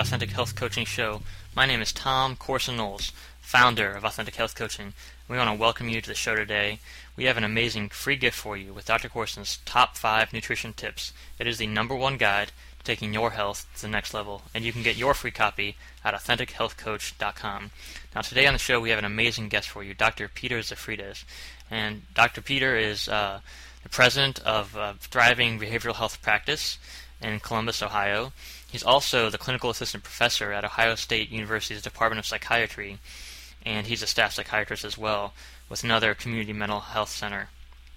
Authentic Health Coaching Show. My name is Tom Corson-Knowles, founder of Authentic Health Coaching. We want to welcome you to the show today. We have an amazing free gift for you with Dr. Corson's Top 5 Nutrition Tips. It is the #1 guide to taking your health to the next level, and you can get your free copy at AuthenticHealthCoach.com. Now today on the show we have an amazing guest for you, Dr. Peter Zafrides. And Dr. Peter is the president of Thriving Behavioral Health Practice in Columbus, Ohio. He's also the clinical assistant professor at Ohio State University's Department of Psychiatry, and he's a staff psychiatrist as well with another community mental health center.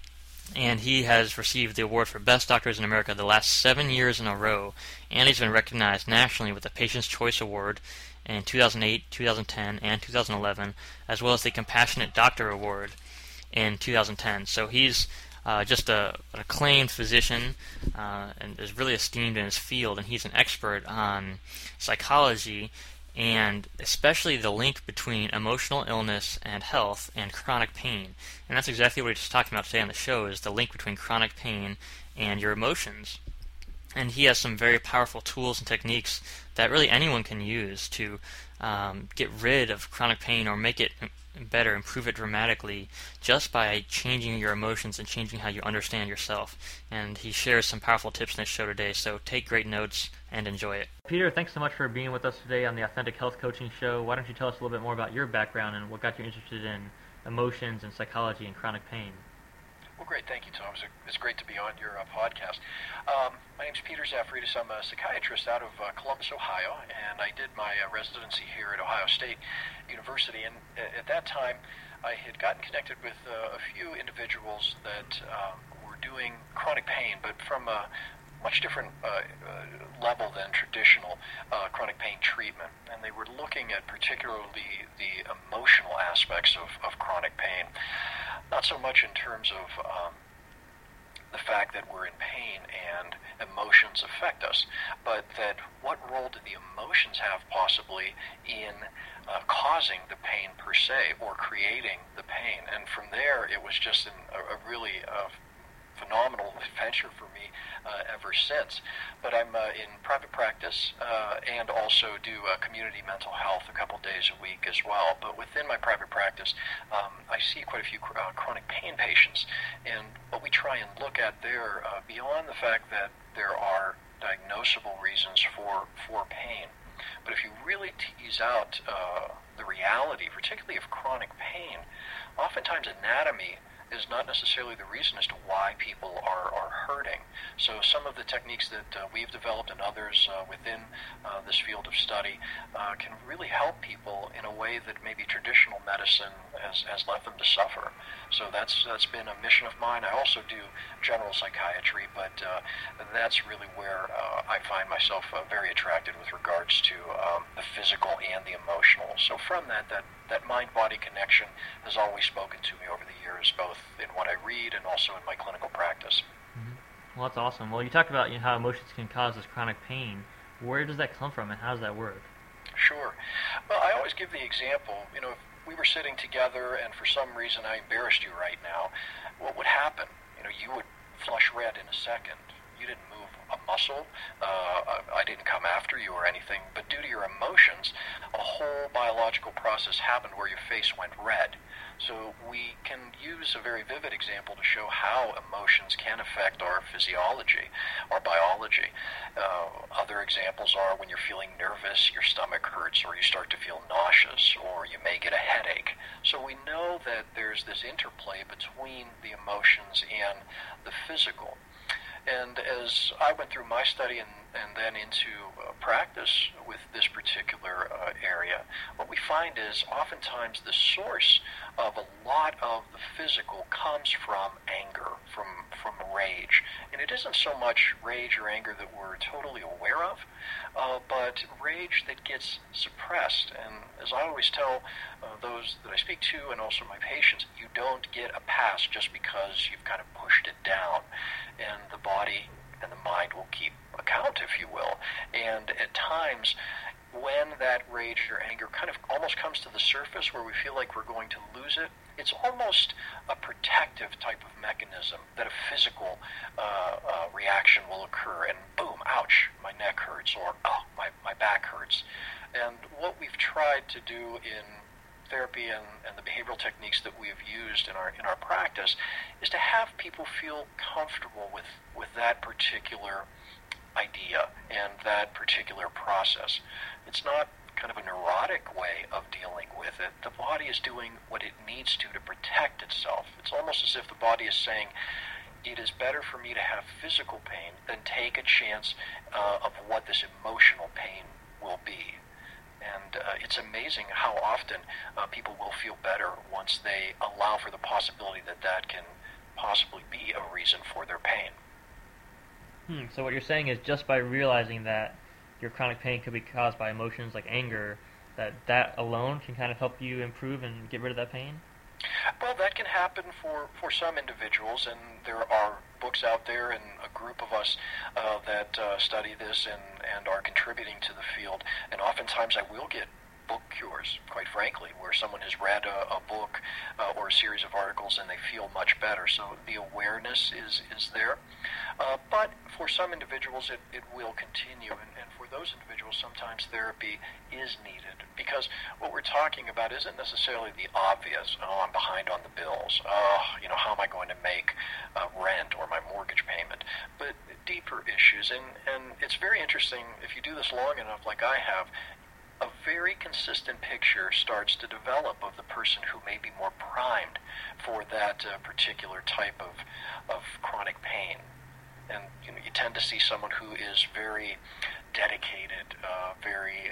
And he has received the award for Best Doctors in America the last 7 years in a row, and he's been recognized nationally with the Patient's Choice Award in 2008, 2010, and 2011, as well as the Compassionate Doctor Award in 2010. So he's just an acclaimed physician and is really esteemed in his field, and he's an expert on psychology and especially the link between emotional illness and health and chronic pain. And that's exactly what we're just talking about today on the show, is the link between chronic pain and your emotions. And he has some very powerful tools and techniques that really anyone can use to get rid of chronic pain or make it better, improve it dramatically, just by changing your emotions and changing how you understand yourself. And he shares some powerful tips in this show today, so take great notes and enjoy it. Peter, thanks so much for being with us today on the Authentic Health Coaching Show. Why don't you tell us a little bit more about your background and what got you interested in emotions and psychology and chronic pain? Well, great. Thank you, Tom. It's great to be on your podcast. My name's Peter Zafrides. I'm a psychiatrist out of Columbus, Ohio, and I did my residency here at Ohio State University. And at that time, I had gotten connected with a few individuals that were doing chronic pain, but from a much different level than traditional chronic pain treatment. And they were looking at particularly the emotional aspects of chronic pain. Not so much in terms of the fact that we're in pain and emotions affect us, but that what role do the emotions have possibly in causing the pain per se or creating the pain. And from there, it was just a really phenomenal adventure for me ever since. But I'm in private practice and also do community mental health a couple days a week as well. But within my private practice, I see quite a few chronic pain patients. And what we try and look at there, beyond the fact that there are diagnosable reasons for pain, but if you really tease out the reality, particularly of chronic pain, oftentimes anatomy is not necessarily the reason as to why people are hurting. So some of the techniques that we've developed and others within this field of study can really help people in a way that maybe traditional medicine has left them to suffer. So that's been a mission of mine. I also do general psychiatry, but that's really where I find myself very attracted with regards to the physical and the emotional. So from that mind-body connection has always spoken to me over the years, both in what I read and also in my clinical practice. Mm-hmm. Well, that's awesome. Well, you talked about how emotions can cause this chronic pain. Where does that come from, and how does that work? Sure. Well, I always give the example, if we were sitting together and for some reason I embarrassed you right now, what would happen? You would flush red in a second. You didn't move a muscle. I didn't come after you or anything, but due to your emotions, a whole biological process happened where your face went red. So we can use a very vivid example to show how emotions can affect our physiology, our biology. Other examples are when you're feeling nervous, your stomach hurts, or you start to feel nauseous, or you may get a headache. So we know that there's this interplay between the emotions and the physical. And as I went through my study and then into practice with this particular area, what we find is oftentimes the source of a lot of the physical comes from anger, from rage. And it isn't so much rage or anger that we're totally aware of, but rage that gets suppressed. And as I always tell those that I speak to and also my patients, you don't get a pass just because you've kind of pushed it down. And the body and the mind will keep account, if you will. And at times, when that rage or anger kind of almost comes to the surface where we feel like we're going to lose it, it's almost a protective type of mechanism that a physical reaction will occur, and boom, ouch, my neck hurts, or oh, my back hurts. And what we've tried to do in therapy and the behavioral techniques that we've used in our practice is to have people feel comfortable with that particular idea and that particular process. It's not kind of a neurotic way of dealing with it. The body is doing what it needs to protect itself. It's almost as if the body is saying, it is better for me to have physical pain than take a chance of what this emotional pain will be. And it's amazing how often people will feel better once they allow for the possibility that that can possibly be a reason for their pain. So what you're saying is just by realizing that your chronic pain could be caused by emotions like anger, that alone can kind of help you improve and get rid of that pain? Well, that can happen for some individuals, and there are books out there and a group of us that study this and are contributing to the field. And oftentimes I will get book cures, quite frankly, where someone has read a book or a series of articles and they feel much better. So the awareness is there. But for some individuals, it will continue. And for those individuals, sometimes therapy is needed. Because what we're talking about isn't necessarily the obvious, oh, I'm behind on the bills. Oh, how am I going to make rent or my mortgage payment? But deeper issues. And it's very interesting, if you do this long enough like I have, a very consistent picture starts to develop of the person who may be more primed for that particular type of chronic pain. And you tend to see someone who is very dedicated, very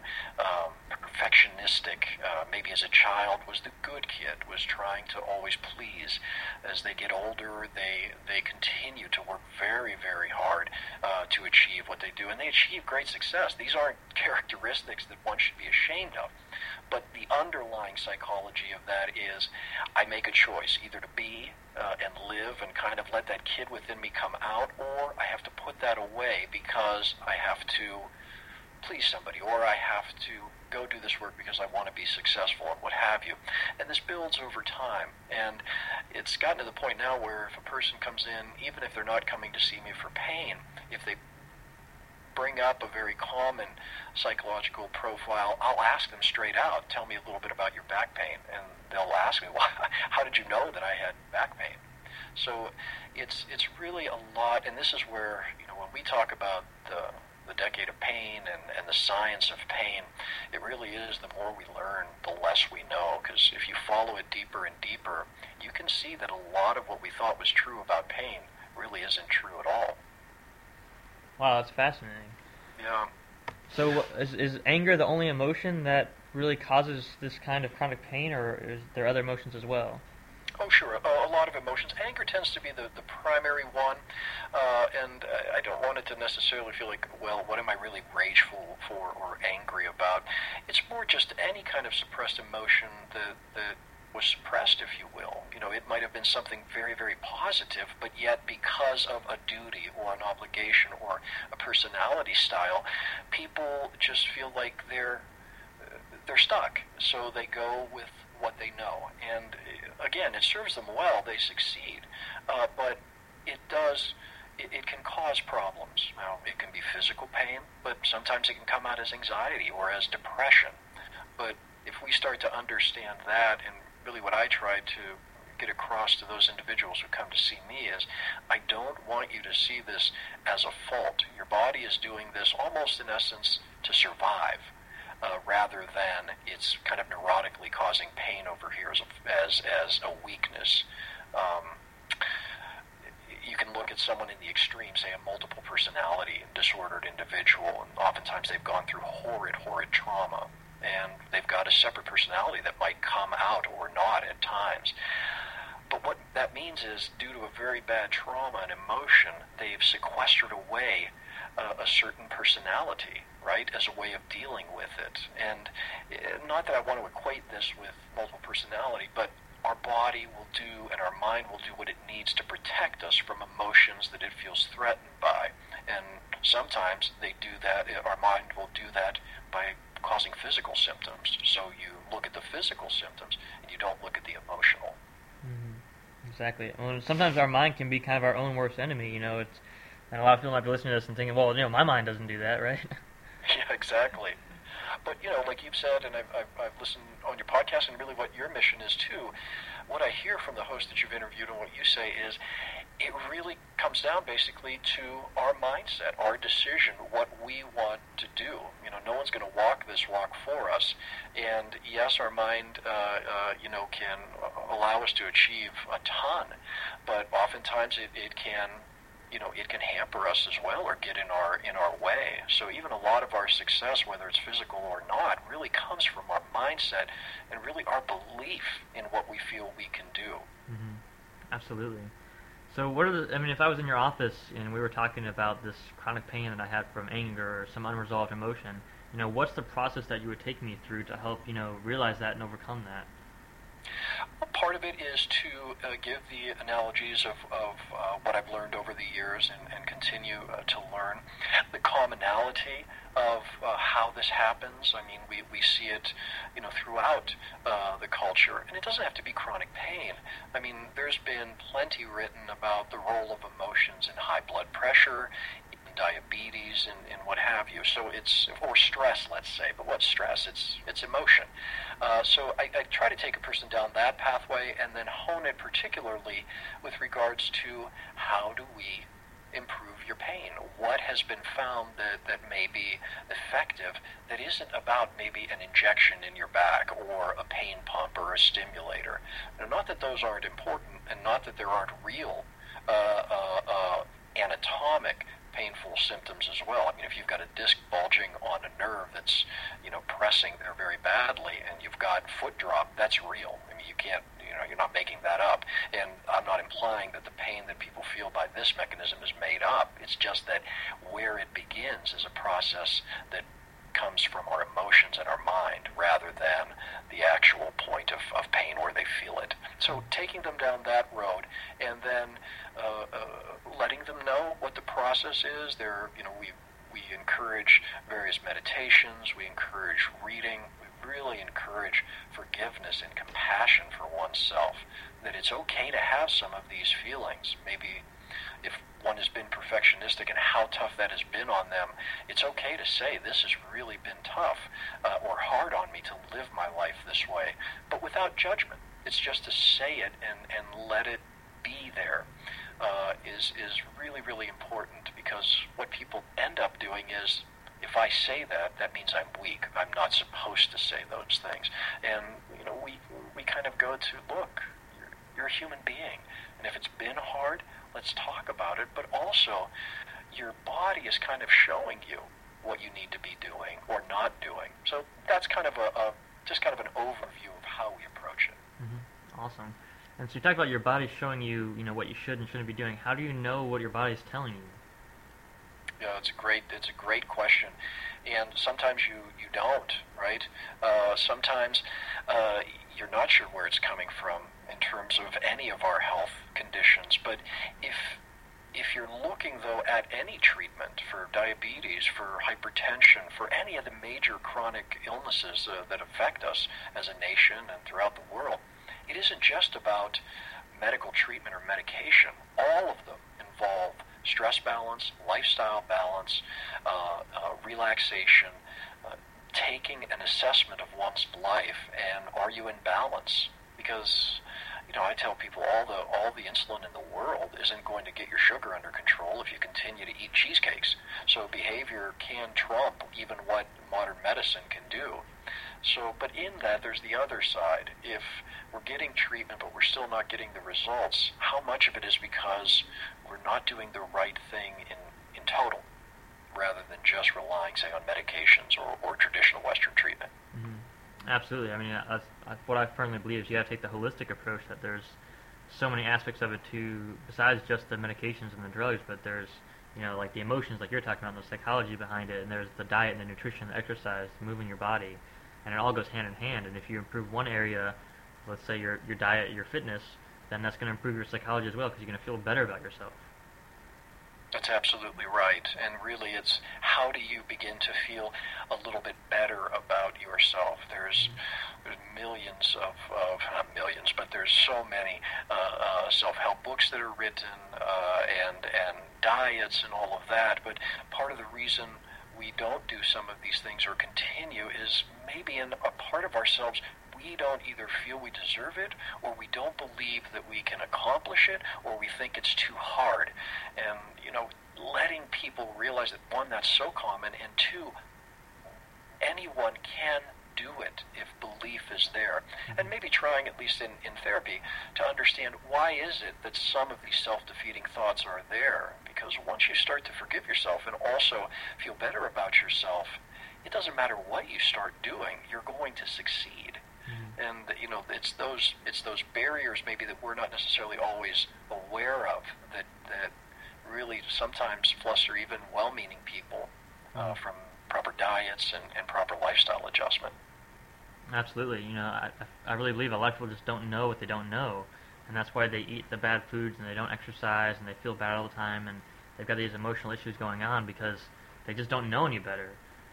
perfectionistic. Maybe as a child was the good kid, was trying to always please. As they get older, they continue to work very, very hard to achieve what they do, and they achieve great success. These aren't characteristics that one should be ashamed of. But the underlying psychology of that is I make a choice either to be and live and kind of let that kid within me come out, or I have to put that away because I have to please somebody, or I have to go do this work because I want to be successful and what have you. And this builds over time. And it's gotten to the point now where if a person comes in, even if they're not coming to see me for pain, if they bring up a very common psychological profile, I'll ask them straight out, tell me a little bit about your back pain. And they'll ask me, well, how did you know that I had back pain? So it's really a lot, and this is where, when we talk about the decade of pain and the science of pain, it really is the more we learn, the less we know, because if you follow it deeper and deeper, you can see that a lot of what we thought was true about pain really isn't true at all. Wow, that's fascinating. Yeah. So is anger the only emotion that really causes this kind of chronic pain, or is there other emotions as well? Oh, sure. A lot of emotions. Anger tends to be the primary one, and I don't want it to necessarily feel like, well, what am I really rageful for or angry about? It's more just any kind of suppressed emotion that was suppressed, if you will. It might have been something very, very positive, but yet because of a duty or an obligation or a personality style, people just feel like they're stuck. So they go with what they know. And again, it serves them well. They succeed. But it can cause problems. Now, it can be physical pain, but sometimes it can come out as anxiety or as depression. But if we start to understand that, and really what I try to get across to those individuals who come to see me is, I don't want you to see this as a fault. Your body is doing this almost in essence to survive, rather than it's kind of neurotically causing pain over here as a weakness. You can look at someone in the extreme, say a multiple personality disordered individual, and oftentimes they've gone through horrid trauma, and they've got a separate personality that might come out or not at times. But what that means is, due to a very bad trauma and emotion, they've sequestered away a certain personality, right, as a way of dealing with it. And not that I want to equate this with multiple personality, but our body will do and our mind will do what it needs to protect us from emotions that it feels threatened by. And sometimes they do that, our mind will do that by causing physical symptoms. So you look at the physical symptoms and you don't look at the emotional. Exactly. Well, sometimes our mind can be kind of our own worst enemy. And a lot of people might be listening to this and thinking, well, my mind doesn't do that, right? Yeah, exactly. But, like you've said, and I've listened on your podcast, and really what your mission is too, what I hear from the host that you've interviewed and what you say is it really comes down basically to our mindset, our decision, what we want to do. No one's going to walk this walk for us. And yes, our mind, can allow us to achieve a ton, but oftentimes it can it can hamper us as well, or get in our way. So even a lot of our success, whether it's physical or not, really comes from our mindset and really our belief in what we feel we can do. Mm-hmm. Absolutely. So if I was in your office and we were talking about this chronic pain that I had from anger or some unresolved emotion, what's the process that you would take me through to help, realize that and overcome that? Part of it is to give the analogies of what I've learned over the years and continue to learn. The commonality of how this happens. I mean, we see it, throughout the culture, and it doesn't have to be chronic pain. I mean, there's been plenty written about the role of emotions in high blood pressure, diabetes, and what have you. So or stress, let's say. But what's stress? It's emotion. So I try to take a person down that pathway and then hone it particularly with regards to how do we improve your pain? What has been found that may be effective that isn't about maybe an injection in your back or a pain pump or a stimulator? Now, not that those aren't important, and not that there aren't real anatomic painful symptoms as well. I mean, if you've got a disc bulging on a nerve that's, pressing there very badly, and you've got foot drop, that's real. I mean, you can't, you're not making that up. And I'm not implying that the pain that people feel by this mechanism is made up. It's just that where it begins is a process that comes from our emotions and our mind rather than the actual point of pain where they feel it. So taking them down that road and then letting them know what the process is. We encourage various meditations. We encourage reading. We really encourage forgiveness and compassion for oneself, that it's okay to have some of these feelings. Maybe if one has been perfectionistic and how tough that has been on them, it's okay to say, this has really been tough or hard on me to live my life this way, but without judgment. It's just to say it and let it be there. Is really, really important, because what people end up doing is, if I say that, that means I'm weak. I'm not supposed to say those things. And, we kind of go to, look, you're a human being. And if it's been hard, let's talk about it. But also, your body is kind of showing you what you need to be doing or not doing. So that's kind of just kind of an overview of how we approach it. Mm-hmm. Awesome. And so you talk about your body showing you, what you should and shouldn't be doing. How do you know what your body's telling you? Yeah, it's a great question, and sometimes you don't, right? Sometimes you're not sure where it's coming from in terms of any of our health conditions. But if you're looking though at any treatment for diabetes, for hypertension, for any of the major chronic illnesses that affect us as a nation and throughout the world, it isn't just about medical treatment or medication. All of them involve stress balance, lifestyle balance, relaxation, taking an assessment of one's life, and are you in balance? Because, I tell people all the insulin in the world isn't going to get your sugar under control if you continue to eat cheesecakes. So behavior can trump even what modern medicine can do. So, but in that, there's the other side. If we're getting treatment, but we're still not getting the results, how much of it is because we're not doing the right thing in total, rather than just relying, say, on medications or traditional Western treatment? Mm-hmm. Absolutely. I mean, what I firmly believe is you have to take the holistic approach, that there's so many aspects of it too, besides just the medications and the drugs, but there's, like the emotions, like you're talking about, the psychology behind it, and there's the diet and the nutrition, the exercise, moving your body. And it all goes hand in hand. And if you improve one area, let's say your diet, your fitness, then that's going to improve your psychology as well, because you're going to feel better about yourself. That's absolutely right. And really, it's how do you begin to feel a little bit better about yourself? There's millions not millions, but there's so many self-help books that are written and diets and all of that. But part of the reason we don't do some of these things or continue is maybe in a part of ourselves we don't either feel we deserve it, or we don't believe that we can accomplish it, or we think it's too hard. And, letting people realize that, one, that's so common, and two, anyone can do it if belief is there. And maybe trying, at least in therapy, to understand why is it that some of these self-defeating thoughts are there. Because once you start to forgive yourself and also feel better about yourself, it doesn't matter what you start doing, you're going to succeed. And it's those barriers maybe that we're not necessarily always aware of that really sometimes fluster even well-meaning people from proper diets and proper lifestyle adjustment. Absolutely. I really believe a lot of people just don't know what they don't know, and that's why they eat the bad foods and they don't exercise and they feel bad all the time, and they've got these emotional issues going on because they just don't know any better.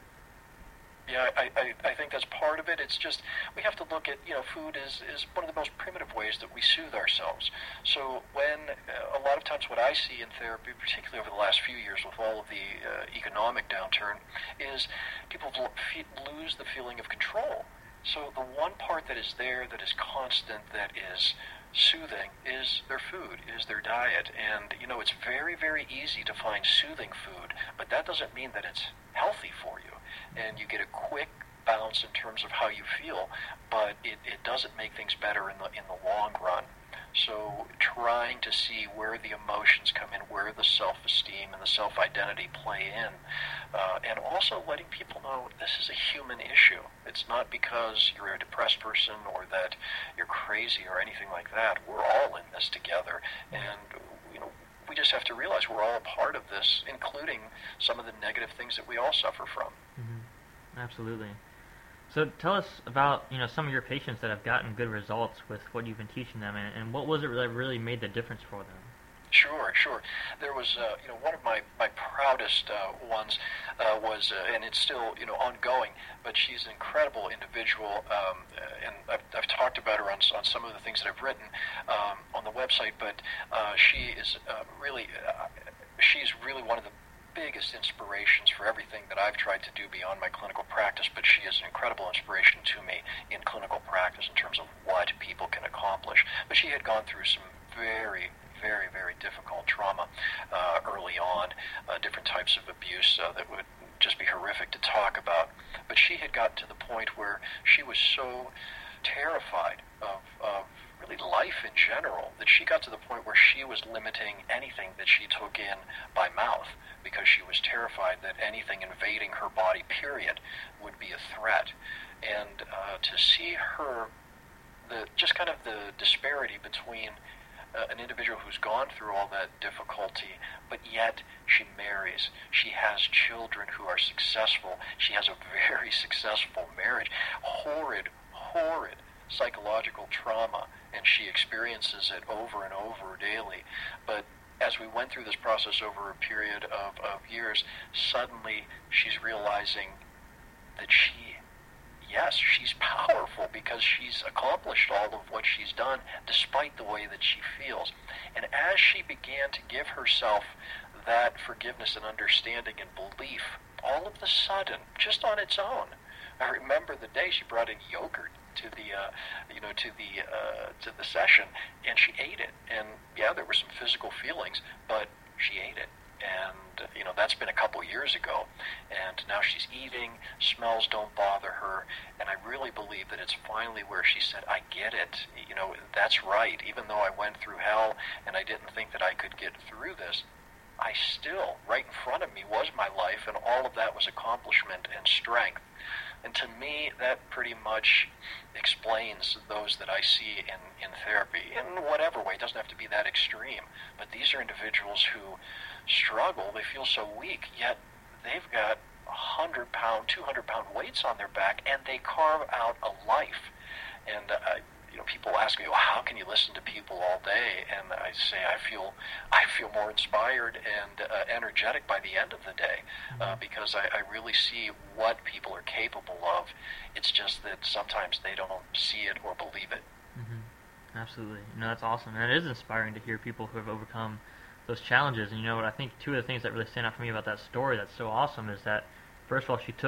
Yeah, I think that's part of it. It's just we have to look at, food is one of the most primitive ways that we soothe ourselves. So when a lot of times what I see in therapy, particularly over the last few years with all of the economic downturn, is people lose the feeling of control. So the one part that is there, that is constant, that is soothing, is their food, is their diet. And, it's very, very easy to find soothing food, but that doesn't mean that it's healthy for you. And you get a quick bounce in terms of how you feel, but it doesn't make things better in the long run. So trying to see where the emotions come in, where the self-esteem and the self-identity play in, and also letting people know this is a human issue. It's not because you're a depressed person or that you're crazy or anything like that. We're all in this together, and we just have to realize we're all a part of this, including some of the negative things that we all suffer from. Mm-hmm. Absolutely. So tell us about some of your patients that have gotten good results with what you've been teaching them, and what was it that really made the difference for them? Sure. There was, one of my proudest ones was, and it's still, ongoing, but she's an incredible individual, and I've talked about her on some of the things that I've written on the website, but she is she's really one of the biggest inspirations for everything that I've tried to do beyond my clinical practice, but she is an incredible inspiration to me in clinical practice in terms of what people can accomplish. But she had gone through some very, very, very difficult trauma early on, different types of abuse that would just be horrific to talk about. But she had gotten to the point where she was so terrified of really life in general that she got to the point where she was limiting anything that she took in by mouth because she was terrified that anything invading her body, period, would be a threat. And to see her, just kind of the disparity between an individual who's gone through all that difficulty, but yet she marries. She has children who are successful. She has a very successful marriage. Horrid psychological trauma, and she experiences it over and over daily. But as we went through this process over a period of years, suddenly she's realizing that she's powerful because she's accomplished all of what she's done despite the way that she feels. And as she began to give herself that forgiveness and understanding and belief, all of a sudden, just on its own, I remember the day she brought in yogurt to the session, and she ate it. And yeah, there were some physical feelings, but she ate it. And that's been a couple years ago, and now she's eating, smells don't bother her, and I really believe that it's finally where she said, I get it, that's right, even though I went through hell and I didn't think that I could get through this, I still, right in front of me was my life, and all of that was accomplishment and strength. And to me, that pretty much explains those that I see in therapy, in whatever way. It doesn't have to be that extreme, but these are individuals who struggle. They feel so weak, yet they've got 100-pound, 200-pound weights on their back, and they carve out a life. And people ask me, well, how can you listen to people all day? And I say I feel more inspired and energetic by the end of the day, because I really see what people are capable of. It's just that sometimes they don't see it or believe it. Absolutely. That's awesome. And it is inspiring to hear people who have overcome those challenges. And what I think two of the things that really stand out for me about that story that's so awesome is that, first of all, she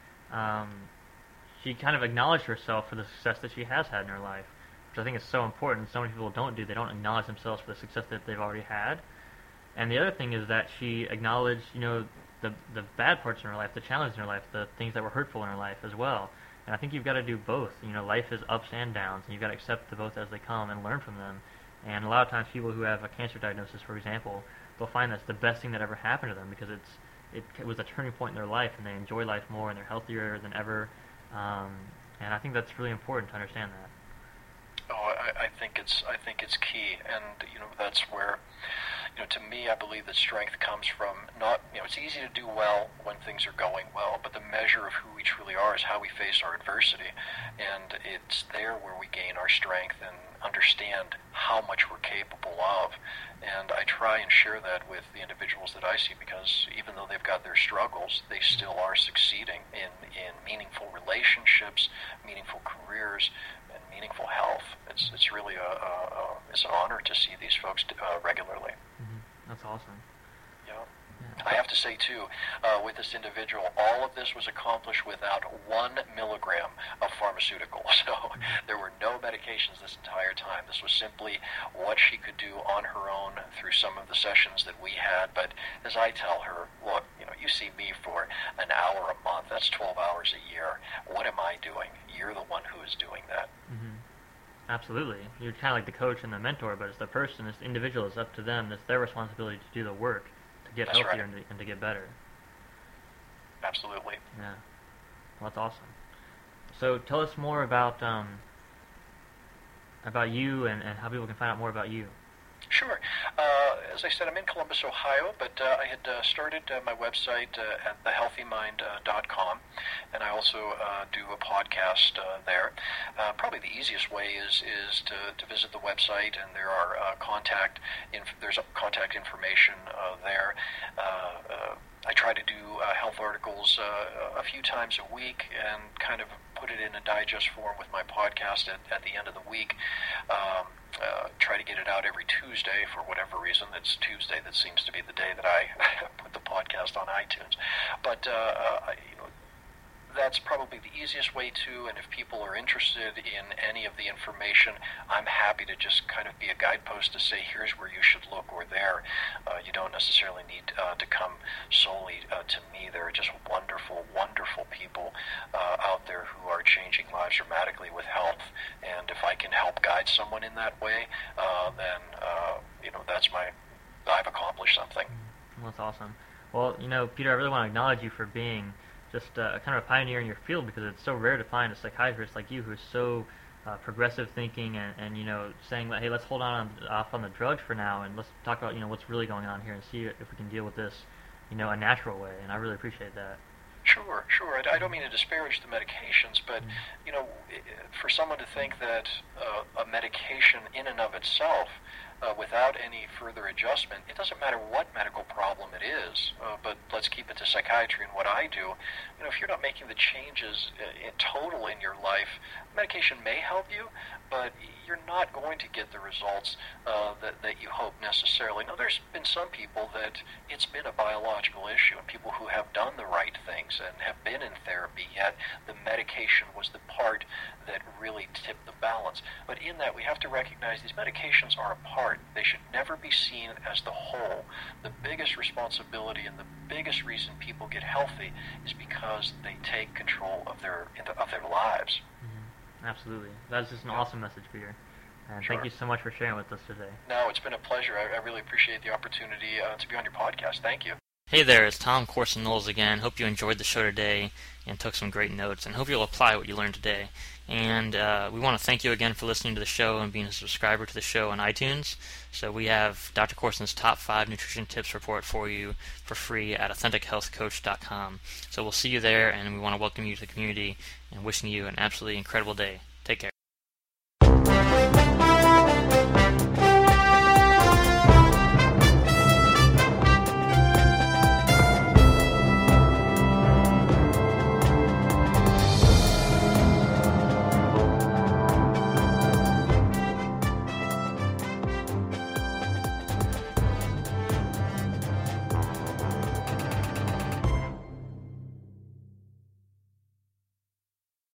kind of acknowledged herself for the success that she has had in her life, which I think is so important. So many people don't do. They don't acknowledge themselves for the success that they've already had. And the other thing is that she acknowledged, the bad parts in her life, the challenges in her life, the things that were hurtful in her life as well. And I think you've got to do both. Life is ups and downs, and you've got to accept the both as they come and learn from them. And a lot of times people who have a cancer diagnosis, for example, they'll find that's the best thing that ever happened to them because it was a turning point in their life, and they enjoy life more, and they're healthier than ever. And I think that's really important to understand that. Oh, I think it's key, and that's where, to me, I believe that strength comes from not, it's easy to do well when things are going well, but the measure of who we truly are is how we face our adversity, and it's there where we gain our strength and understand how much we're capable of. And I try and share that with the individuals that I see, because even though they've got their struggles, they still are succeeding in meaningful relationships, meaningful careers, and meaningful health. It's really it's an honor to see these folks regularly. That's awesome. Yeah. I have to say, too, with this individual, all of this was accomplished without 1 milligram of pharmaceutical. So there were no medications this entire time. This was simply what she could do on her own through some of the sessions that we had. But as I tell her, look, you see me for an hour a month. That's 12 hours a year. What am I doing? You're the one who is doing that. Absolutely. You're kind of like the coach and the mentor, but it's the person, it's the individual, it's up to them. It's their responsibility to do the work, to get That's healthier right. and to get better. Absolutely. Yeah. Well, that's awesome. So tell us more about you and how people can find out more about you. Sure. As I said, I'm in Columbus, Ohio, but I had started my website at thehealthymind.com, and I also do a podcast there. Probably the easiest way is to visit the website, and there are there's contact information there. I try to do health articles a few times a week and kind of put it in a digest form with my podcast at the end of the week. Try to get it out every Tuesday for whatever reason. It's Tuesday that seems to be the day that I put the podcast on iTunes. But that's probably the easiest way to, and if people are interested in any of the information, I'm happy to just kind of be a guidepost to say, here's where you should look or there. You don't necessarily need to come solely to me. There are just wonderful, wonderful people out there who are changing lives dramatically with health, and if I can help guide someone in that way, then I've accomplished something. Well, that's awesome. Well, Peter, I really want to acknowledge you for being just kind of a pioneer in your field, because it's so rare to find a psychiatrist like you who's so progressive thinking and saying that, hey, let's hold off on the drugs for now, and let's talk about what's really going on here and see if we can deal with this a natural way. And I really appreciate that. Sure. I don't mean to disparage the medications, but for someone to think that a medication in and of itself, without any further adjustment, it doesn't matter what medical problem it is, but let's keep it to psychiatry and what I do. If you're not making the changes in total in your life, medication may help you, but you're not going to get the results that you hope necessarily. Now, there's been some people that it's been a biological issue, and people who have done the right things and have been in therapy, yet the medication was the part that really tipped the balance. But in that, we have to recognize these medications are a part. They should never be seen as the whole. The biggest responsibility and the biggest reason people get healthy is because they take control of their lives. Absolutely. That's just an awesome message, Peter. And Sure. Thank you so much for sharing with us today. No, it's been a pleasure. I really appreciate the opportunity to be on your podcast. Thank you. Hey there, it's Tom Corson Knowles again. Hope you enjoyed the show today and took some great notes, and hope you'll apply what you learned today. And we want to thank you again for listening to the show and being a subscriber to the show on iTunes. So we have Dr. Corson's top 5 nutrition tips report for you for free at AuthenticHealthCoach.com. So we'll see you there, and we want to welcome you to the community and wishing you an absolutely incredible day. Take care.